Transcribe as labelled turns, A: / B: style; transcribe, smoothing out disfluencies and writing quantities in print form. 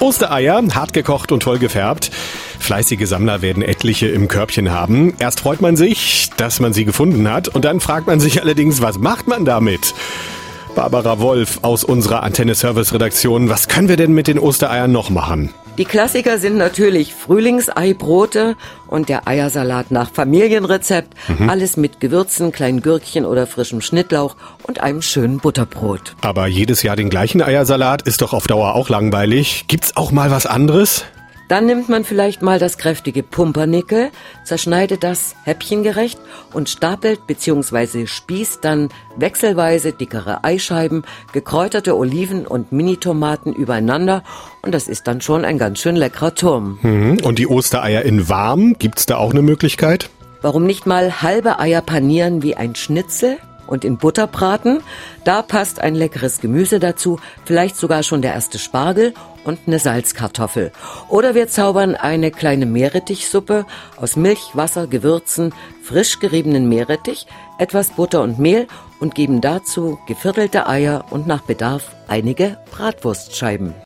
A: Ostereier, hart gekocht und toll gefärbt. Fleißige Sammler werden etliche im Körbchen haben. Erst freut man sich, dass man sie gefunden hat. Und dann fragt man sich allerdings, was macht man damit? Barbara Wolf aus unserer Antenne-Service-Redaktion. Was können wir denn mit den Ostereiern noch machen?
B: Die Klassiker sind natürlich Frühlingseibrote und der Eiersalat nach Familienrezept. Alles mit Gewürzen, kleinen Gürkchen oder frischem Schnittlauch und einem schönen Butterbrot.
A: Aber jedes Jahr den gleichen Eiersalat ist doch auf Dauer auch langweilig. Gibt's auch mal was anderes?
B: Dann nimmt man vielleicht mal das kräftige Pumpernickel, zerschneidet das häppchengerecht und stapelt bzw. spießt dann wechselweise dickere Eischeiben, gekräuterte Oliven und Minitomaten übereinander und das ist dann schon ein ganz schön leckerer Turm.
A: Und die Ostereier in warm, gibt's da auch eine Möglichkeit?
B: Warum nicht mal halbe Eier panieren wie ein Schnitzel und in Butter braten? Da passt ein leckeres Gemüse dazu, vielleicht sogar schon der erste Spargel und eine Salzkartoffel. Oder wir zaubern eine kleine Meerrettichsuppe aus Milch, Wasser, Gewürzen, frisch geriebenen Meerrettich, etwas Butter und Mehl und geben dazu geviertelte Eier und nach Bedarf einige Bratwurstscheiben.